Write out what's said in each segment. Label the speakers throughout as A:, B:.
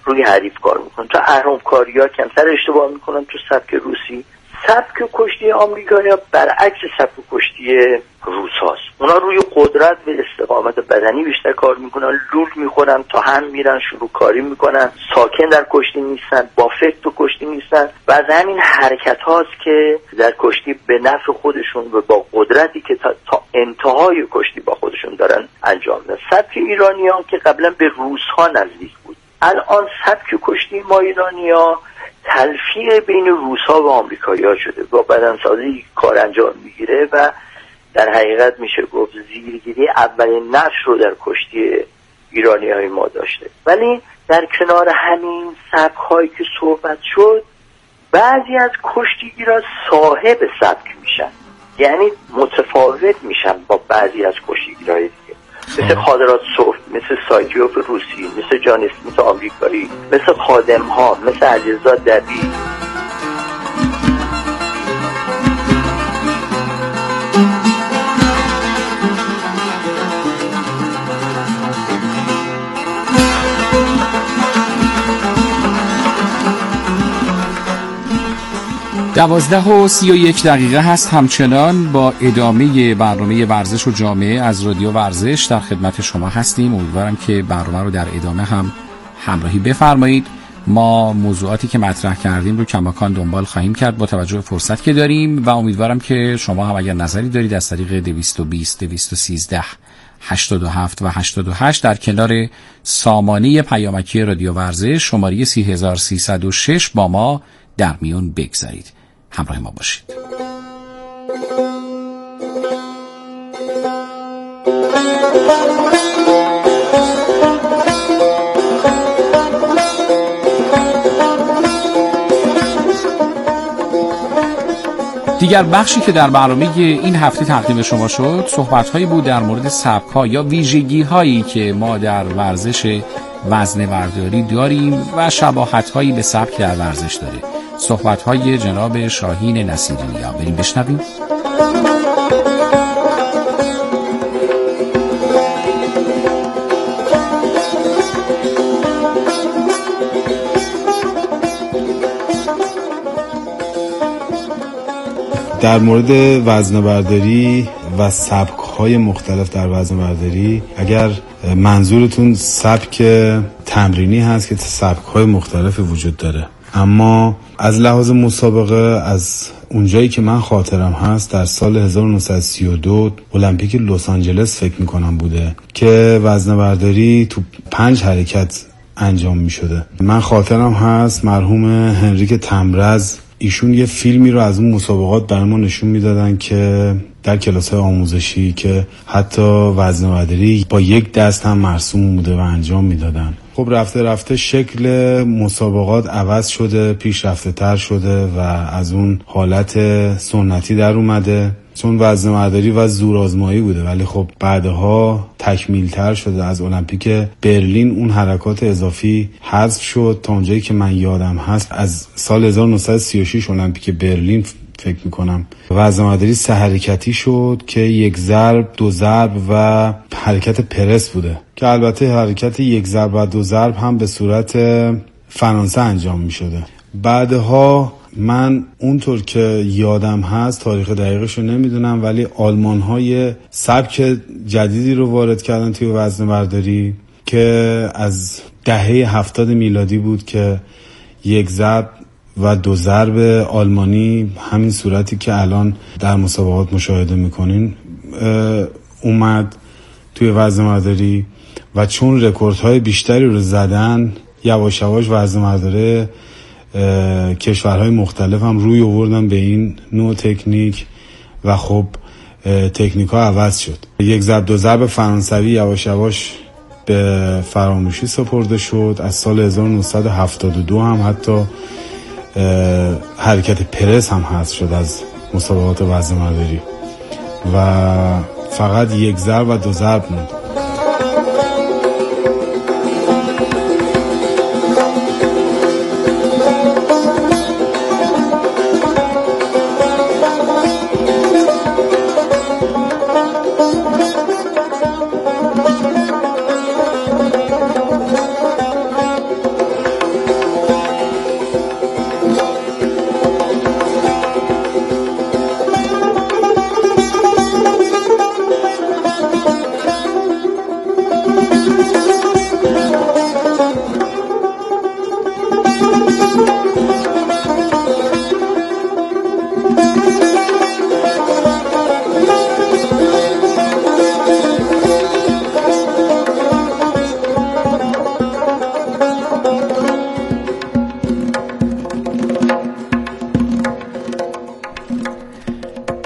A: روی حریف کار میکنن. تو اهرم‌کاری‌ها کمتر اشتباه میکنن تو سبک روسی. سبک کشتی آمریکایی‌ها برعکس سبک کشتی روس‌هاست. اونا روی قدرت و استقامت بدنی بیشتر کار میکنن، لول میخورن، تا هم میرن، شروع کاری میکنن، ساکن در کشتی نیستن، با فکر تو کشتی نیستن و از همین حرکت هاست که در کشتی به نفع خودشون و با قدرتی که تا انتهای کشتی با خودشون دارن انجام میدن. سبک ایرانیان که قبلا به روس‌ها نزدیک بود، الان سبک کشتی ما ایرانی‌ها تلفیق بین روس‌ها و آمریکایی‌ها شده، با بدنسازی کار انجام میگیره و در حقیقت میشه گفت زیرگیری اولین نقش رو در کشتی ایرانی‌های ما داشته. ولی در کنار همین سبک‌هایی که صحبت شد، بعضی از کشتیگیرا صاحب سبک میشن، یعنی متفاوت میشن با بعضی از کشتیگیرهای دیگه، مثل خادرات صوف، مثل سایتیوف روسی، مثل جان اسمیت آمریکایی، مثل خادم‌ها، مثل علیرضا دبی.
B: دوازده و 31 دقیقه هست. همچنان با ادامه برنامه ورزش و جامعه از رادیو ورزش در خدمت شما هستیم. امیدوارم که برنامه رو در ادامه هم همراهی بفرمایید. ما موضوعاتی که مطرح کردیم رو کماکان دنبال خواهیم کرد با توجه به فرصت که داریم و امیدوارم که شما هم اگر نظری دارید از طریق 220 213 87 و 88 در کنار سامانه پیامکی رادیو ورزش شماره 3306 با ما در میون بگذارید. همراه ما باشید. دیگر بخشی که در برنامه این هفته تقدیم شما شد صحبت‌هایی بود در مورد سبک‌ها یا ویژگی‌هایی که ما در ورزش وزنه‌برداری داریم و شباهت‌هایی به سبک در ورزش داره. صحبت‌های جناب شاهین نصیری‌نیا. بریم بشنویم.
C: در مورد وزنه‌برداری و سبک‌های مختلف در وزنه‌برداری، اگر منظورتون سبک تمرینی هست که سبک‌های مختلف وجود داره، اما از لحاظ مسابقه از اونجایی که من خاطرم هست در سال 1932 المپیک لس آنجلس فکر میکنم بوده که وزنه‌برداری تو 5 حرکت انجام میشده. من خاطرم هست مرحوم هنریک تمرز ایشون یه فیلمی رو از اون مسابقات برای ما نشون میدادن که در کلاس‌های آموزشی که حتی وزنه‌برداری با یک دست هم مرسوم بوده و انجام میدادن. خب رفته رفته شکل مسابقات عوض شده، پیشرفته تر شده و از اون حالت سنتی در اومده، چون وزنه‌برداری و زورآزمایی بوده، ولی خب بعدها تکمیل تر شده. از المپیک برلین اون حرکات اضافی حذف شد تا اونجایی که من یادم هست از سال 1936 المپیک برلین فکر میکنم وزنه‌برداری 3 حرکتی شد که 1 ضرب، 2 ضرب و حرکت پرس بوده که البته حرکت 1 ضرب و 2 ضرب هم به صورت فرانسه انجام میشده. بعدها من اونطور که یادم هست تاریخ دقیقش رو نمیدونم، ولی آلمان های سبک جدیدی رو وارد کردن توی وزنه‌برداری که از دهه 70 میلادی بود که 1 ضرب و 2 ضرب آلمانی، همین صورتی که الان در مسابقات مشاهده میکنین، اومد توی وزنه‌برداری و چون رکوردهای بیشتری رو زدن یواش یواش وزنه‌برداری کشورهای مختلف هم روی آوردن به این نوع تکنیک و خب تکنیک ها عوض شد. 1 ضرب 2 ضرب فرانسوی یواش یواش به فراموشی سپرده شد. از سال 1972 هم حتی حرکت پرس هم حذف شد از مسابقات وزنه‌برداری و فقط 1 ضرب و 2 ضرب موند.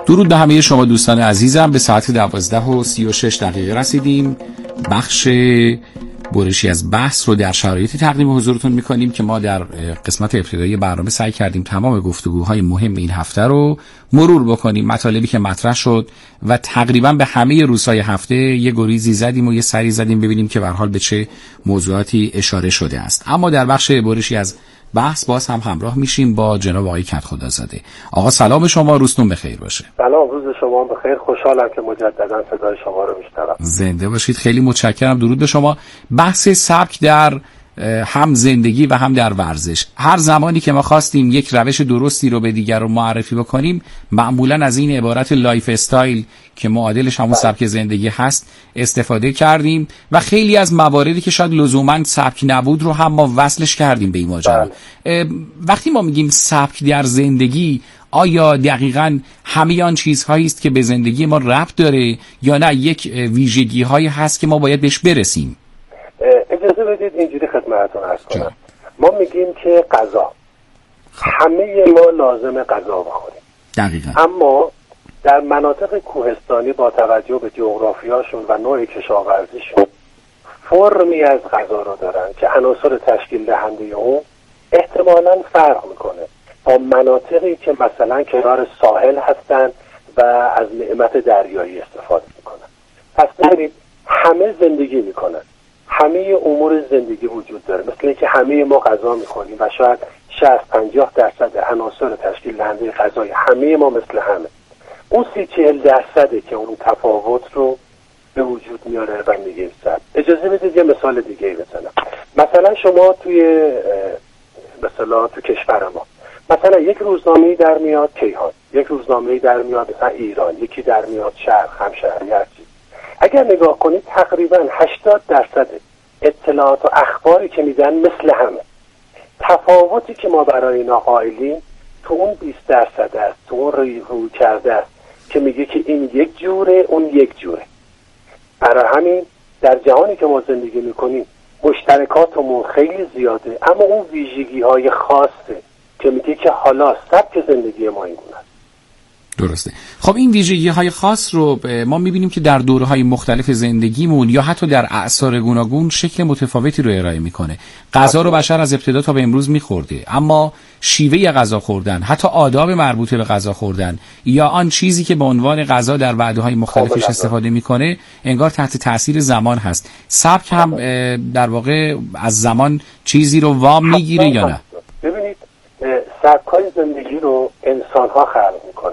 B: درود به همه شما دوستان عزیزم. به ساعت 12:36 رسیدیم. بخش برشی از بحث رو در شرایطی تقدیم حضورتون میکنیم که ما در قسمت ابتدایی برنامه سعی کردیم تمام گفتگوهای مهم این هفته رو مرور بکنیم، مطالبی که مطرح شد و تقریبا به همه روزهای هفته یه گریزی زدیم و یه سری زدیم ببینیم که به هر حال به چه موضوعاتی اشاره شده است. اما در بخش برشی از بحث باز هم همراه میشیم با جناب آقای کدخدازاده. آقا سلام شما، روزتون بخیر باشه.
D: سلام، روز شما بخیر. خوشحالم که مجددا صدای شما رو میشنوم.
B: زنده باشید، خیلی متشکرم. درود به شما. بحث سبک در هم زندگی و هم در ورزش. هر زمانی که ما خواستیم یک روش درستی رو به دیگر رو معرفی بکنیم، معمولا از این عبارت لایف استایل که معادلش همون سبک زندگی هست استفاده کردیم و خیلی از مواردی که شاید لزوما سبک نبود رو هم ما وصلش کردیم به این ماجرا. وقتی ما میگیم سبک در زندگی، آیا دقیقاً همه آن چیزهایی است که به زندگی ما ربط داره یا نه یک ویژگی هایی هست که ما باید بهش برسیم؟
D: اجازه بدید اینجوری خدمتتون عرض کنم. ما میگیم که غذا، همه ما لازم غذا بخوریم.
B: دقیقاً.
D: اما در مناطق کوهستانی با توجه به جغرافیاشون و نوع کشاورزیشون فرمی از غذا رو دارن که عناصر تشکیل دهنده اون احتمالاً فرق میکنه با مناطقی که مثلا کنار ساحل هستن و از نعمت دریایی استفاده میکنن. پس ببینید همه زندگی میکنن، همه امور زندگی وجود داره، مثل اینکه همه ما غذا میخوریم و شاید 60-50% عناصر تشکیل دهنده غذای همه ما مثل همه. اون 30-40% که اون تفاوت رو به وجود میاره و میگه سبک. اجازه بدید یه مثال دیگه بزنم. مثلا شما تو کشور ما مثلا یک روزنامه‌ای در میاد کیهان، یک روزنامه‌ای در میاد مثلا ایران، یکی در میاد شرق، همشهری، هر چیز. اگر نگاه کنید تقریبا 80% اطلاعات و اخباری که میدن مثل همه. تفاوتی که ما برای اینا قائلیم تو اون 20% است، تو اون روی کرده است که میگه که این یک جوره اون یک جوره. برای همین در جهانی که ما زندگی میکنیم مشترکاتمون خیلی زیاده، اما اون ویژگی‌های خاصه که میگه که حالا سبک زندگی ما این گونه است.
B: درسته. خب این ویژگی‌های خاص رو ما می‌بینیم که در دوره‌های مختلف زندگیمون یا حتی در اعصار گوناگون شکل متفاوتی رو ارائه می‌کنه. غذا رو بشر از ابتدا تا به امروز می‌خورده، اما شیوه غذا خوردن، حتی آداب مربوط به غذا خوردن یا آن چیزی که به عنوان غذا در وعده‌های مختلفش استفاده می‌کنه انگار تحت تاثیر زمان هست. سبک هم در واقع از زمان چیزی رو وام می‌گیره یا نه؟
D: ببینید سبک‌های زندگی رو انسان‌ها خلق می‌کنن.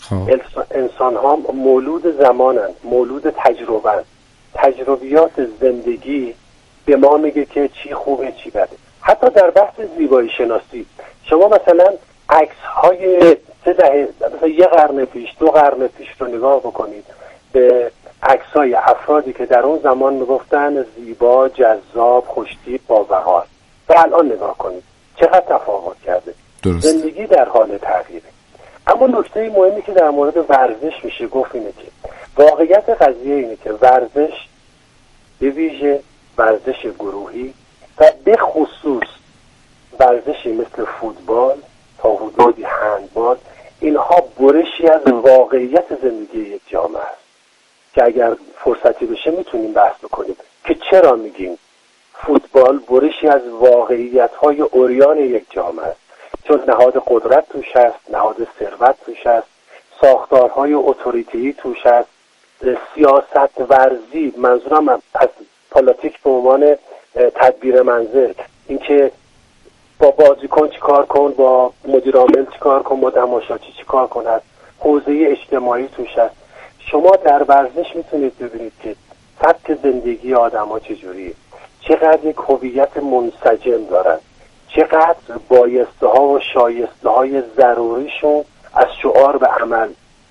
D: انسان ها مولود زمانن، مولود تجربهن. تجربیات زندگی به ما میگه که چی خوبه چی بده. حتی در بحث زیبایی شناسی شما مثلا عکس های 3 دهه مثلا 1 قرن پیش 2 قرن پیش رو نگاه بکنید به عکس های افرادی که در اون زمان میگفتن زیبا، جذاب، خوشتیپ، با وقار و الان نگاه کنید چقدر تفاوت کرده.
B: درست.
D: زندگی در حال تغییره. اما نکته مهمی که در مورد ورزش میشه گفت اینه که واقعیت قضیه اینه که ورزش به ویژه ورزش گروهی و به خصوص ورزشی مثل فوتبال تا حدودی هندبال، اینها برشی از واقعیت زندگی یک جامعه است که اگر فرصتی بشه میتونیم بحث بکنیم که چرا میگیم فوتبال برشی از واقعیت‌های عریان یک جامعه است. چون نهاد قدرت توش هست، نهاد ثروت توش هست، ساختارهای اتوریتی توش هست، سیاست ورزی، منظورم از پالیتیک به عنوان تدبیر منزل، اینکه با بازیکن چی کار کن، با مدیر عامل چی کار کن، با تماشاچی چی کار کن هست، حوزه اجتماعی توش هست. شما در ورزش میتونید ببینید که سبک زندگی آدم‌ها چجوریه، چقدر یک هویت منسجم دارن، چقدر بایسته ها و شایسته های ضروریشون از شعار به عمل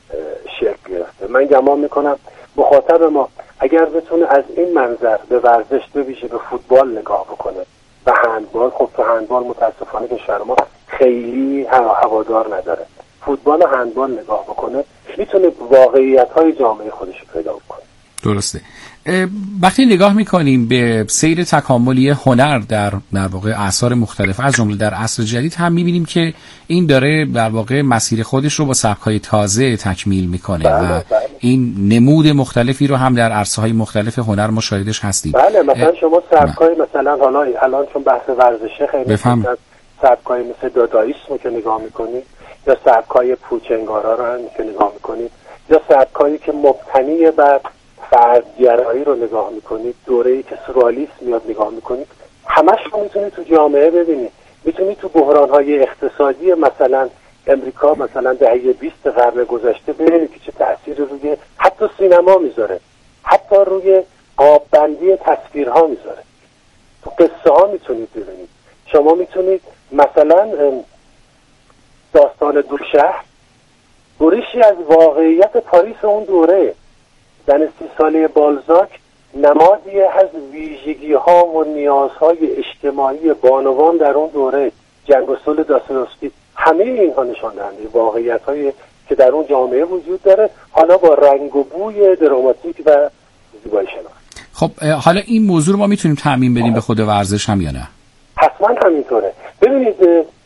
D: شکل گرفته. من گمان میکنم مخاطب ما اگر بتونه از این منظر به ورزش ببیشه به فوتبال نگاه بکنه و هندبال، خب تو هندبال متاسفانه کشور ما خیلی هوادار نداره، فوتبال و هندبال نگاه بکنه میتونه واقعیت های جامعه خودش رو پیدا بکنه.
B: درسته. وقتی نگاه میکنیم به سیر تکاملی هنر در واقع اعصار مختلف از جمله در عصر جدید هم میبینیم که این داره در واقع مسیر خودش رو با سبک‌های تازه تکمیل میکنه و این نمود مختلفی رو هم در عرصه‌های مختلف هنر مشاهدش هستیم.
D: بله مثلا شما سبک‌های مثلا حالا الان چون بحث ورزشه خیلی سبک‌های مثل دادائیسم که نگاه میکنید یا سبک‌های پوچنگارا رو هم که نگاه میکنید یا سبک‌هایی که مبتنی بر فردگرایی رو نگاه میکنید، دوره‌ای که سورئالیسم میاد نگاه میکنید، همش رو میتونید تو جامعه ببینید. میتونید تو بحران‌های اقتصادی مثلا امریکا مثلا دهه 20 قرن گذشته ببینید که چه تأثیری روی حتی سینما میذاره، حتی روی قاب‌بندی تصویرها میذاره. تو قصه ها میتونید ببینید. شما میتونید مثلا داستان دو شهر گریشی از واقعیت پاریس اون دوره، زن 30 ساله بالزاک نمادی از ویژگی ها و نیازهای اجتماعی بانوان در اون دوره، جنگ و صلح داستایوفسکی، همه اینها نشان دهنده واقعیت هایی که در اون جامعه وجود داره، حالا با رنگ و بوی دراماتیک و زیبایی شناخت.
B: خب حالا این موضوع رو ما میتونیم تعمیم بدیم به خود ورزش هم یا نه؟
D: حتما همینطوره. ببینید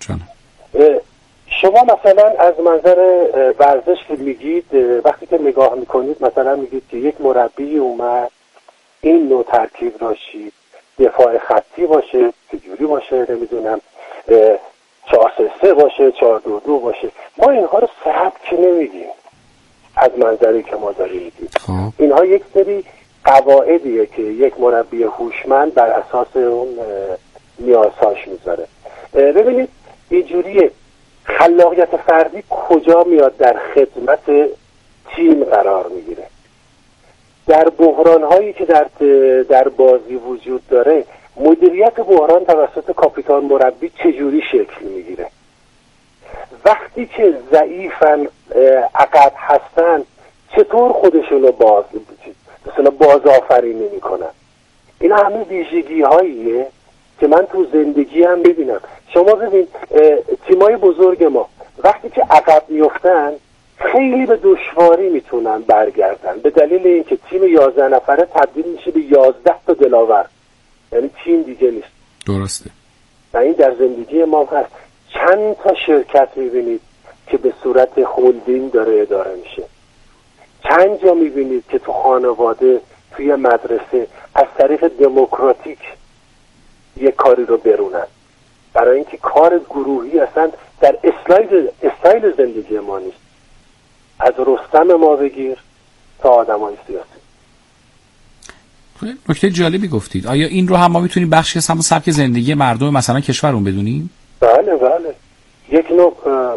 D: شما مثلا از منظر ورزش که میگید، وقتی که نگاه میکنید مثلا میگید که یک مربی اومد این نوع ترکیب راشید، دفاع خطی باشه، چجوری باشه، نمیدونم 4-3-3 باشه، 4-2-2 باشه. ما اینها رو سبک نمیگیم از منظری که ما داریم میگیم. اینها یک سری قواعدیه که یک مربی هوشمند بر اساس اون نیازهاش میذاره. ببینید اینجوریه، خلاقیت فردی کجا میاد در خدمت تیم قرار میگیره؟ در بحران هایی که در بازی وجود داره، مدیریت بحران توسط کاپیتان مربی چجوری شکل میگیره؟ وقتی که ضعیفن، عقب هستن، چطور خودشون رو بازآفرینی میکنن؟ اینا همه ویژگی هاییه که من تو زندگی هم ببینم. شما ببین تیمای بزرگ ما وقتی که عقب میفتن خیلی به دشواری میتونن برگردن، به دلیل اینکه تیم 11 نفره تبدیل میشه به 11 تا دلاور، یعنی تیم دیگه نیست.
B: درسته.
D: و این در زندگی ما هست. چند تا شرکت میبینید که به صورت هولدینگ داره اداره میشه، چند جا میبینید که تو خانواده، توی مدرسه از طریق دموکراتیک یک کاری رو برونن، برای اینکه کار گروهی اصلا در استایل زندگی ما نیست. از رستم ما بگیر تا آدمای سیاسی.
B: نکته جالبی گفتید. آیا این رو هم ما میتونیم بخشی از همون سبک زندگی مردم مثلا کشورمون بدونیم؟
D: بله بله، یک نوع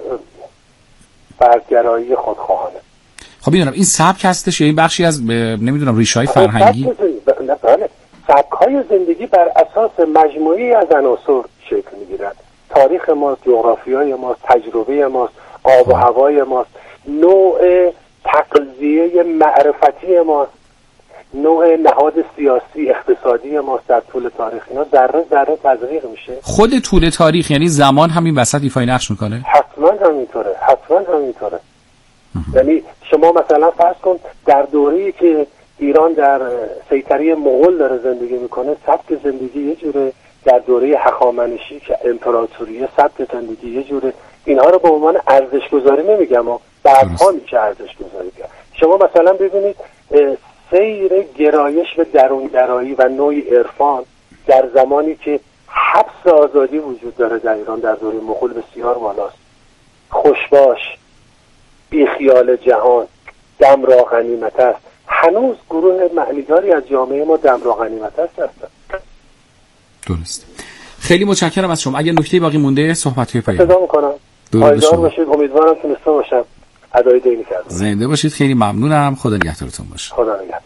D: فردگرایی خودخواهانه.
B: خب میدونم این سبک هستش یا این بخشی از نمیدونم ریشه‌های فرهنگی؟
D: بله، سبک‌های زندگی بر اساس مجموعی از عناصر شکل می‌گیرد. تاریخ ماست، جغرافیای ماست، تجربه ماست، آب و هوای ماست، نوع تغذیه معرفتی ماست، نوع نهاد سیاسی اقتصادی ماست در طول تاریخ. اینا ذره ذره تزریق میشه.
B: خود طول تاریخ یعنی زمان همین وسط ایفای نقش میکنه؟
D: حتما همینطوره. یعنی شما مثلا فرض کن در دوره‌ای که ایران در سیطره مغول داره زندگی میکنه، سبک زندگی یه جوره. در دوره هخامنشی که امپراتوریه، سبک زندگی یه جوره. اینها رو به عنوان ارزش گذاری نمیگم، بعدها میشه ارزش گذاری کرد. شما مثلا ببینید سیر گرایش به درونگرایی و نوعی عرفان در زمانی که حبس آزادی وجود داره در ایران در دوره مغول بسیار بالاست. خوشباش، بی خیال جهان، دم را غنیمت است. هنوز گروه معنیداری از جامعه ما دم را غنیمت است هستن.
B: درست. خیلی متشکرم از شما. اگر نکته باقی مونده صحبت پایان
D: صدا میکنم. پایدار باشید. امیدوارم تونسته باشم ادای دینی کردم.
B: زنده باشید. خیلی ممنونم. خدا نگهدارتون باشه.
D: خدا نگهدار.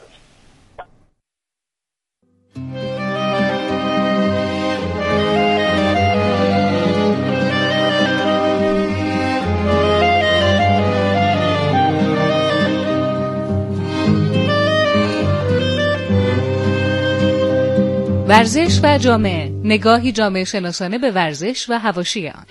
E: ورزش و جامعه، نگاهی جامعه شناسانه به ورزش و حواشی آن.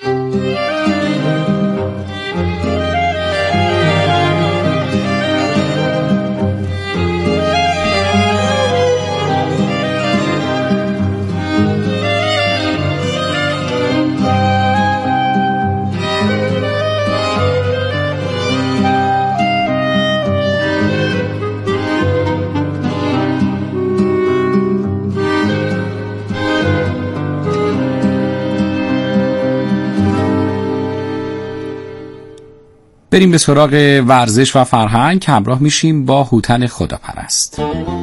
B: بریم به سراغ ورزش و فرهنگ. همراه میشیم با هوتن خداپرست.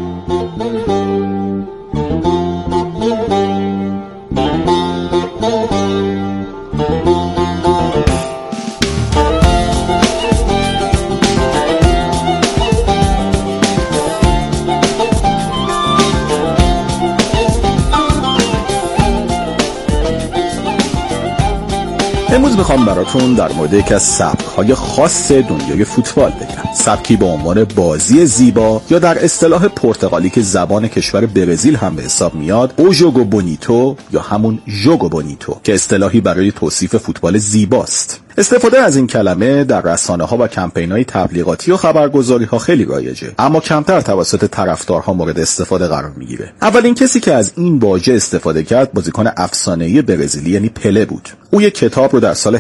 F: امروز میخوام براتون در مورد یکی از سبک‌های خاص دنیای فوتبال بگم. سبکی با عنوان بازی زیبا یا در اصطلاح پرتغالی که زبان کشور برزیل هم به حساب میاد، او ژوگو بونیتو یا همون ژوگو بونیتو که اصطلاحی برای توصیف فوتبال زیباست. استفاده از این کلمه در رسانه‌ها و کمپین‌های تبلیغاتی و خبرگزاری‌ها خیلی رایجه، اما کمتر توسط طرفدارها مورد استفاده قرار میگیره. اولین کسی که از این واژه استفاده کرد بازیکن افسانه‌ای برزیلی یعنی پله بود. او یک کتاب رو در سال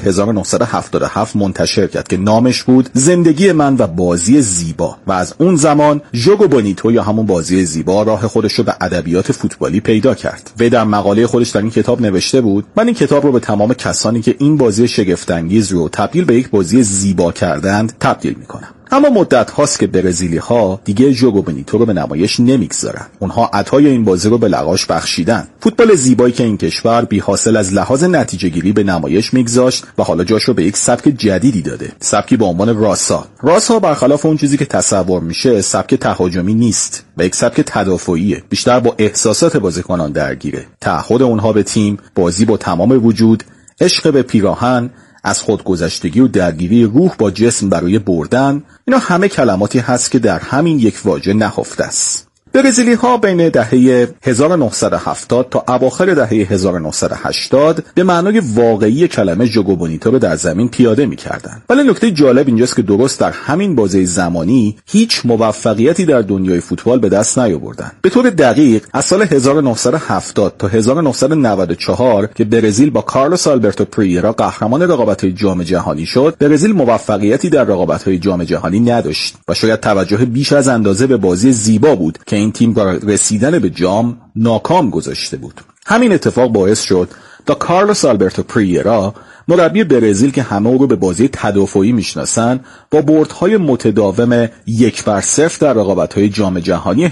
F: 1977 منتشر کرد که نامش بود زندگی من و بازی زیبا و از اون زمان ژوگو بونیتو یا همون بازی زیبا راه خودش رو به ادبیات فوتبالی پیدا کرد. وی در مقاله خودش در این کتاب نوشته بود: من این کتاب رو به تمام کسانی که این بازی شگفت‌انگیز رو تبدیل به یک بازی زیبا کردند تبدیل میکنم. اما مدت هاست که برزیلی ها دیگه ژوگو بونیتو رو به نمایش نمیگذارن. اونها عطای این بازی رو به لغاش بخشیدن. فوتبال زیبایی که این کشور بی حاصل از لحاظ نتیجه گیری به نمایش میگذاشت و حالا جاش رو به یک سبک جدیدی داده، سبکی با عنوان راسا. راسا برخلاف اون چیزی که تصور میشه سبک تهاجمی نیست و یک سبک تدافعیه، بیشتر با احساسات بازیکنان درگیره. تعهد اونها به تیم، بازی با تمام وجود، عشق به پیراهن، از خودگذشتگی و درگیری روح با جسم برای بردن، اینا همه کلماتی هست که در همین یک واژه نهفته است. برزیلی ها بین دهه 1970 تا اواخر دهه 1980 به معنای واقعی کلمه ژوگو بونیتو رو در زمین پیاده می‌کردند. ولی نکته جالب اینجاست که درست در همین بازه زمانی هیچ موفقیتی در دنیای فوتبال به دست نیاوردند. به طور دقیق از سال 1970 تا 1994 که برزیل با کارلوس آلبرتو پریرا قهرمان رقابت‌های جام جهانی شد، برزیل موفقیتی در رقابت‌های جام جهانی نداشت و شاید توجه بیش از اندازه به بازی زیبا بود که این تیم برای رسیدن به جام ناکام گذاشته بود. همین اتفاق باعث شد تا کارلوس آلبرتو پریرا، مربی برزیل که همه او رو به بازی تدافعی میشناسن، با بردهای متداوم 1-0 در رقابت‌های جام جهانی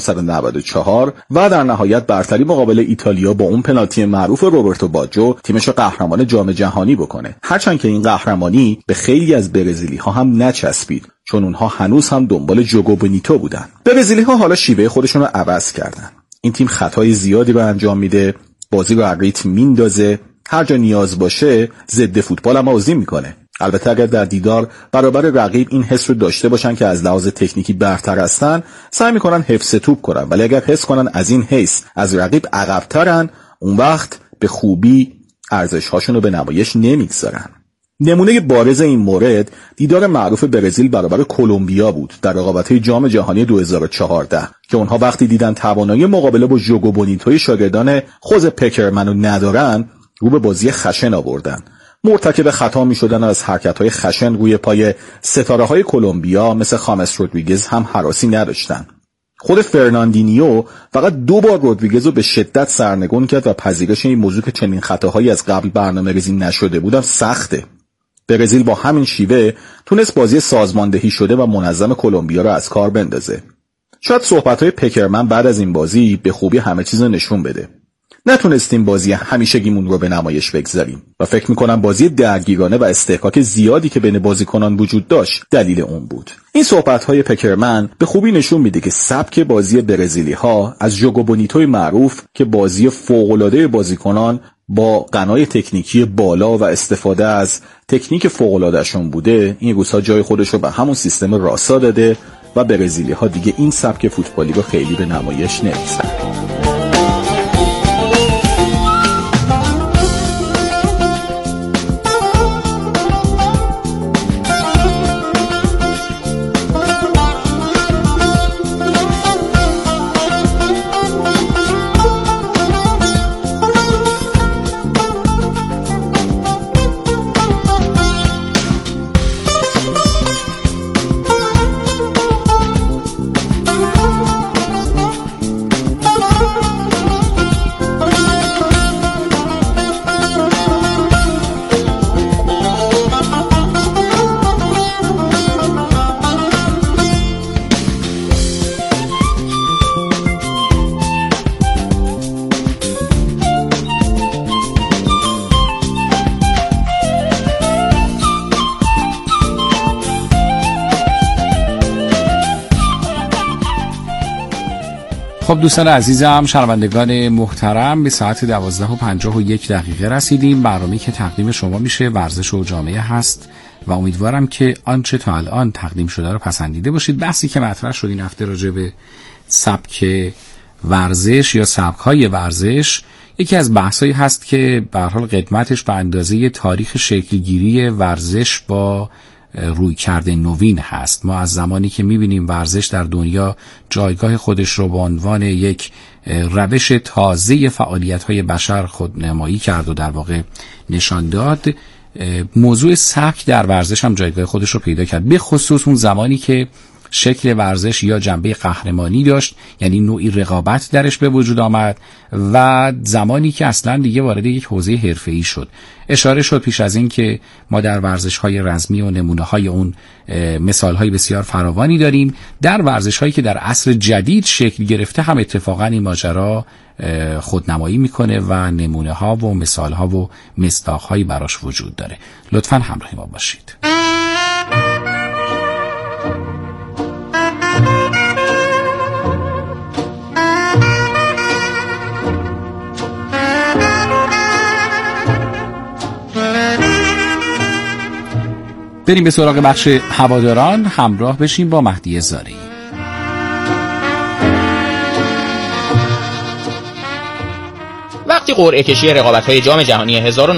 F: 1994 و در نهایت برتری مقابل ایتالیا با اون پنالتی معروف روبرتو باجو تیمش رو قهرمان جام جهانی بکنه. هرچند که این قهرمانی به خیلی از برزیلی‌ها هم نچسبید، چون اونها هنوز هم دنبال ژوگو بونیتو بودن. برزیلی‌ها حالا شیوه خودشون رو عوض کردن. این تیم خطای زیادی رو انجام میده، بازی رو از ریتم میندازه، هر جا نیاز باشه ضد فوتبال هم بازی میکنه. البته اگر در دیدار برابر رقیب این حس رو داشته باشن که از لحاظ تکنیکی برتر هستن، سعی میکنن حفظ توپ کنن، ولی اگر حس کنن از این حیث از رقیب عقب‌ترن، اون وقت به خوبی ارزش‌هاشون رو به نمایش نمیگذارن. نمونه بارز این مورد دیدار معروف برزیل برابر کلمبیا بود در رقابت‌های جام جهانی 2014 که اونها وقتی دیدن توانایی مقابله با ژوگو بونیتوی شاگردان خوزه پکرمن رو ندارن، رو به بازی خشن آوردن. مرتکب خطا می‌شدن و از حرکت‌های خشن روی پای ستاره‌های کلمبیا مثل خامس رودریگز هم هراسی نداشتن. خود فرناندینیو فقط 2 بار رودریگز رو به شدت سرنگون کرد و پذیرش این موضوع که چنین خطاهایی از قبل برنامه‌ریزی نشده بودن سخته. برزیل با همین شیوه تونست بازی سازماندهی شده و منظم کلمبیا رو از کار بندازه. شاید صحبت‌های پکرمن بعد از این بازی به خوبی همه چیز رو نشون بده. نتونستیم بازی همیشگیمون رو به نمایش بگذاریم و فکر میکنم بازی درگیرانه و استحقاق زیادی که بین بازیکنان وجود داشت دلیل اون بود. این صحبت‌های پکرمن به خوبی نشون میده که سبک بازی برزیلی‌ها از ژوگو بونیتوی معروف که بازی فوق‌العاده بازیکنان با غنای تکنیکی بالا و استفاده از تکنیک فوق‌العاده‌شون بوده، این روزها جای خودش رو به همون سیستم راسا داده و برزیلی‌ها دیگه این سبک فوتبالی رو خیلی به نمایش نمی‌گذارن.
B: خب دوستان عزیزم، شنوندگان محترم، به ساعت 12:51 رسیدیم. برنامه‌ای که تقدیم شما میشه ورزش و جامعه هست و امیدوارم که آنچه تا الان تقدیم شده رو پسندیده باشید. بحثی که مطرح شد این هفته راجع به سبک ورزش یا سبک‌های ورزش یکی از بحثایی هست که به هر حال قدمتش به اندازه تاریخ شکلگیری ورزش با رویکرد نوین هست. ما از زمانی که می‌بینیم ورزش در دنیا جایگاه خودش رو به عنوان یک روش تازه فعالیت‌های بشر خودنمایی کرد و در واقع نشان داد، موضوع سبک در ورزش هم جایگاه خودش رو پیدا کرد، به خصوص اون زمانی که شکل ورزش یا جنبه قهرمانی داشت، یعنی نوعی رقابت درش به وجود آمد و زمانی که اصلا دیگه وارد یک حوزه حرفه‌ای شد. اشاره شد پیش از این که ما در ورزش‌های رزمی و نمونه‌های اون مثال‌های بسیار فراوانی داریم. در ورزش‌هایی که در عصر جدید شکل گرفته هم اتفاقاً این ماجرا خودنمایی میکنه و نمونه‌ها و مثال‌ها و مصداق‌هایی براش وجود داره. لطفاً همراه ما باشید. بریم به سراغ بخش هواداران، همراه بشیم با مهدی زاری.
G: وقتی قرعه کشی رقابت‌های جام جهانی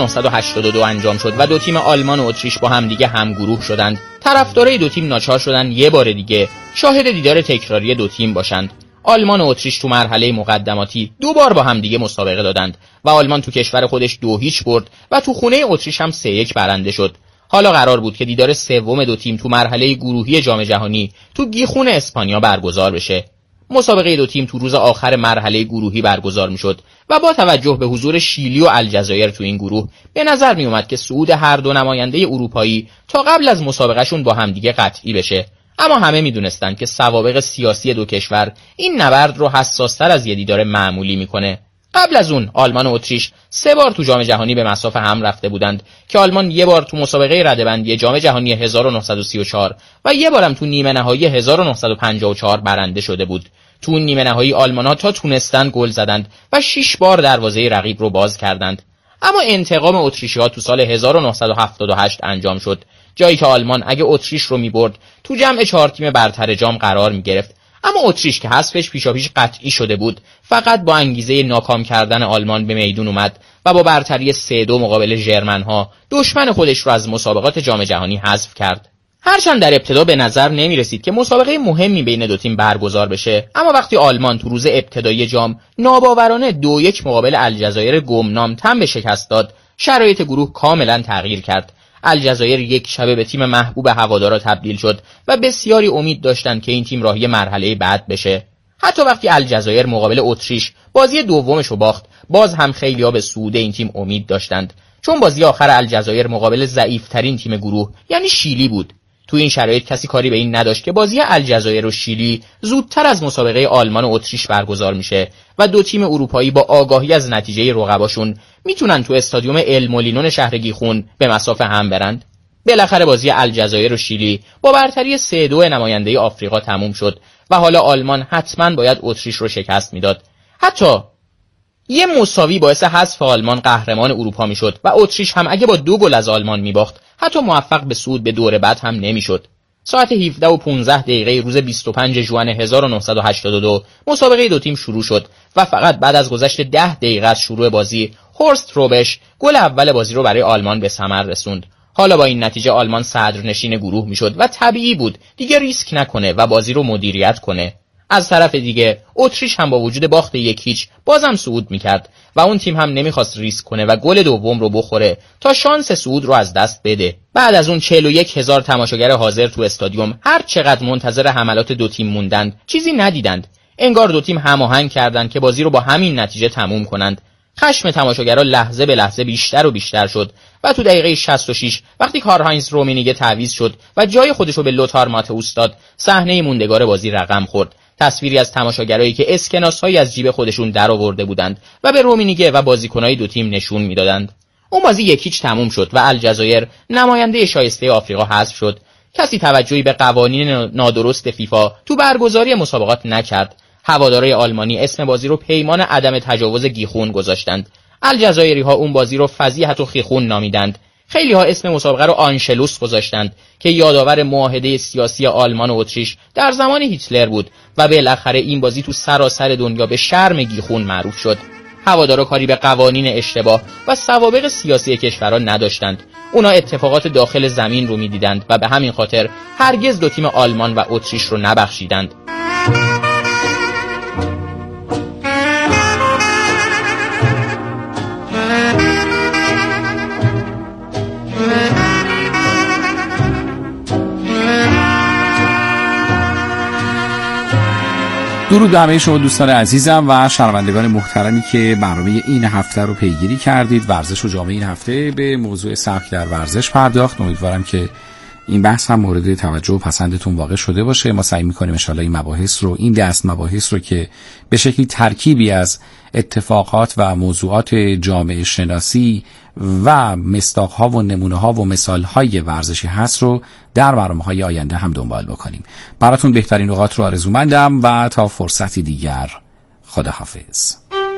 G: 1982 انجام شد و دو تیم آلمان و اتریش با هم دیگه همگروه شدند، طرفدارای دو تیم ناچار شدند یه بار دیگه شاهد دیدار تکراری دو تیم باشند. آلمان و اتریش تو مرحله مقدماتی دو بار با هم دیگه مسابقه دادند و آلمان تو کشور خودش 2-0 برد و تو خونه اتریش هم 3-1 برنده شد. حالا قرار بود که دیدار سوم دو تیم تو مرحله گروهی جام جهانی تو گیخون اسپانیا برگزار بشه. مسابقه دو تیم تو روز آخر مرحله گروهی برگزار میشد و با توجه به حضور شیلی و الجزایر تو این گروه به نظر می اومد که صعود هر دو نماینده اروپایی تا قبل از مسابقهشون با هم دیگه قطعی بشه. اما همه میدونستند که سوابق سیاسی دو کشور این نبرد رو حساس‌تر از یه دیدار معمولی میکنه. قبل از اون آلمان و اتریش 3 بار تو جام جهانی به مصاف هم رفته بودند که آلمان یه بار تو مسابقه رده‌بندی جام جهانی 1934 و یه بارم تو نیمه نهایی 1954 برنده شده بود. تو اون نیمه نهایی آلمان‌ها تا تونستن گل زدند و 6 بار دروازه رقیب رو باز کردند. اما انتقام اتریشی‌ها تو سال 1978 انجام شد، جایی که آلمان اگه اتریش رو می‌برد تو جمع 4 تیم برتر جام قرار می‌گرفت. اما اتریش که حذفش پیشاپیش قطعی شده بود، فقط با انگیزه ناکام کردن آلمان به میدون اومد و با برتری 3-2 مقابل ژرمن‌ها دشمن خودش رو از مسابقات جام جهانی حذف کرد. هرچند در ابتدا به نظر نمی رسید که مسابقه مهمی بین دو تیم برگزار بشه، اما وقتی آلمان تو روز ابتدایی جام ناباورانه 2-1 مقابل الجزایر گمنام تن به شکست داد، شرایط گروه کاملا تغییر کرد. الجزایر یک شبه به تیم محبوب هوادارا تبدیل شد و بسیاری امید داشتند که این تیم راهی مرحله بعد بشه. حتی وقتی الجزایر مقابل اتریش بازی دومش رو باخت، باز هم خیلی‌ها به صعود این تیم امید داشتند، چون بازی آخر الجزایر مقابل ضعیف‌ترین تیم گروه یعنی شیلی بود. تو این شرایط کسی کاری به این نداشت که بازی الجزایر و شیلی زودتر از مسابقه آلمان و اتریش برگزار میشه و دو تیم اروپایی با آگاهی از نتیجه رقباشون میتونن تو استادیوم المولینون شهر گیخون به مصاف هم برند. بالاخره بازی الجزایر و شیلی با برتری 3-2 نماینده آفریقا تموم شد و حالا آلمان حتما باید اتریش رو شکست میداد. حتی یه مساوی باعث حذف آلمان قهرمان اروپا میشد و اتریش هم اگه با 2 گل از آلمان میباخت حتی موفق به صعود به دور بعد هم نمیشد. ساعت 17:15 روز 25 ژوئن 1982 مسابقه دو تیم شروع شد و فقط بعد از گذشت 10 دقیقه از شروع بازی هورست روبش گل اول بازی رو برای آلمان به ثمر رسوند. حالا با این نتیجه آلمان صدرنشین گروه میشد و طبیعی بود دیگه ریسک نکنه و بازی رو مدیریت کنه. از طرف دیگه اتریش هم با وجود باخت 1-0 بازم صعود میکرد و اون تیم هم نمیخواست ریسک کنه و گل دوم رو بخوره تا شانس صعود رو از دست بده. بعد از اون 41,000 تماشاگر حاضر تو استادیوم هر چقدر منتظر حملات دو تیم موندند چیزی ندیدند. انگار دو تیم هماهنگ کردند که بازی رو با همین نتیجه تموم کنند. خشم تماشاگرها لحظه به لحظه بیشتر و بیشتر شد و تو دقیقه 66 وقتی کارهاینز رومینیگه تعویض شد و جای خودش رو به لوتار ماتئوس داد، صحنه موندگار بازی رقم خورد. تصویری از تماشاگرایی که اسکناس‌هایی از جیب خودشون درآورده بودند و به رومینیگه و بازیکن‌های دو تیم نشون میدادند. اون بازی 1-0 تموم شد و الجزایر نماینده شایسته آفریقا حذف شد. کسی توجهی به قوانین نادرست فیفا تو برگزاری مسابقات نکرد. هوادارهای آلمانی اسم بازی رو پیمان عدم تجاوز گیخون گذاشتند. الجزایری‌ها اون بازی رو فضیحت و خیخون نامیدند. خیلی‌ها اسم مسابقه رو آنشلوس گذاشتند که یادآور معاهده سیاسی آلمان و اتریش در زمان هیتلر بود و بالاخره این بازی تو سراسر دنیا به شرم گیخون معروف شد. هوادارا کاری به قوانین اشتباه و سوابق سیاسی کشورها نداشتند. اونا اتفاقات داخل زمین رو می‌دیدند و به همین خاطر هرگز دو تیم آلمان و اتریش رو نبخشیدند.
B: درود همه شما دوستان عزیزم و شنوندگان محترمی که برنامه این هفته رو پیگیری کردید. ورزش و جامعه این هفته به موضوع سبک در ورزش پرداخت. امیدوارم که این بحث هم مورد توجه و پسندتون واقع شده باشه. ما سعی می‌کنیم ان شاءالله این مباحث رو، این دست مباحث رو که به شکلی ترکیبی از اتفاقات و موضوعات جامعه شناسی و مصداق‌ها و نمونه‌ها و مثال‌های ورزشی هست رو در برنامه‌های آینده هم دنبال بکنیم. براتون بهترین اوقات رو آرزومندم و تا فرصتی دیگر خداحافظ.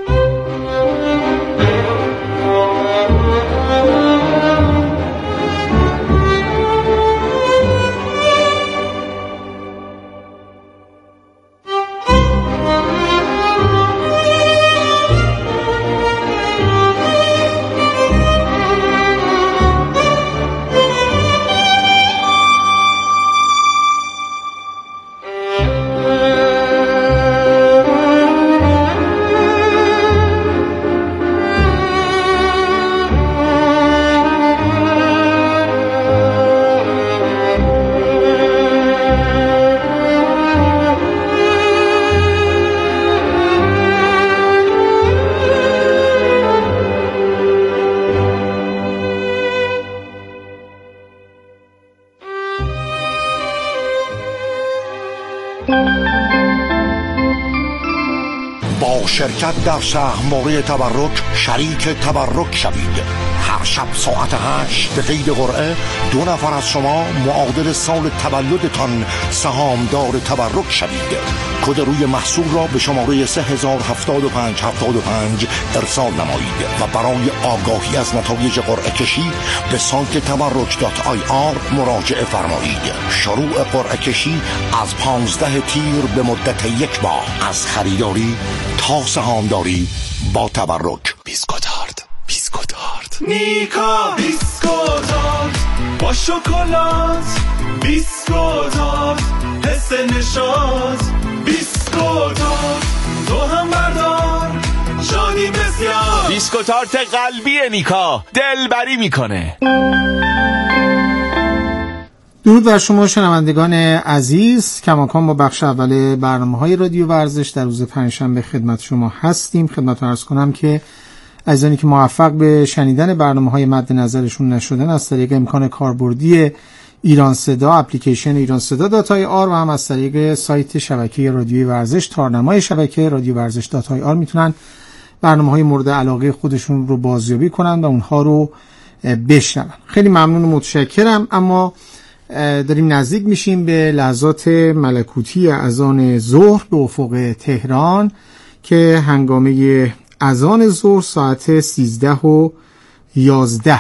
H: با شرکت در سهمواره تبرک شریک تبرک شوید. هر شب ساعت 8 به قید قرعه 2 نفر از شما معادل سال تولدتان سهامدار تبرک شوید. کد روی محصول را به شماره 307575 ارسال نمایید و برای آگاهی از نتایج قرعه کشی به سایت tabarruk.ir مراجعه فرمایید. شروع قرعه کشی از 15 تیر به مدت 1 ماه، از خریداری تا سهامداری با تبرک. بیسکوتارد
I: نیکا بیسکوتارد با شکلات، بیسکوتارد حس نشاط، بیسکوتارد تو هم بردار شادی بسیار.
J: بیسکوتارد قلبی نیکا دلبری میکنه.
K: درود بر شما شنوندگان عزیز، کماکان با بخش اول برنامه‌های رادیو ورزش در روز پنجشنبه خدمت شما هستیم. خدمتتون عرض کنم که عزیزانی که موفق به شنیدن برنامه‌های مد نظرشون نشدن از طریق امکان کاربردی ایران صدا، اپلیکیشن ایران صدا داتای آر و هم از طریق سایت شبکه رادیوی ورزش، تارنمای شبکه رادیو ورزش داتای آر میتونن برنامه‌های مورد علاقه خودشون رو بازیابی کنن و اونها رو بشنون. خیلی ممنون و متشکرم. اما داریم نزدیک میشیم به لحظات ملکوتی اذان ظهر به افق تهران که هنگامه اذان ظهر ساعت 13:11